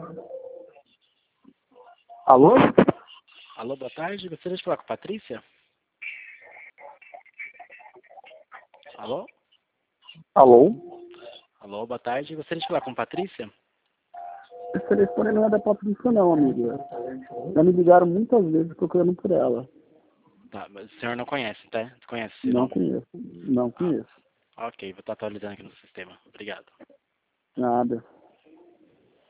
Alô? Alô, boa tarde. Gostaria de falar com a Patrícia? Alô? Alô? Alô, boa tarde. Gostaria de falar com a Patrícia? Esse telefone não é da Patrícia não, amiga. Já me ligaram muitas vezes procurando por ela. Tá, mas o senhor não conhece, tá? Conhece esse Não nome? conheço. Não Ah, conheço. ok, vou estar atualizando aqui no sistema. Obrigado. Nada.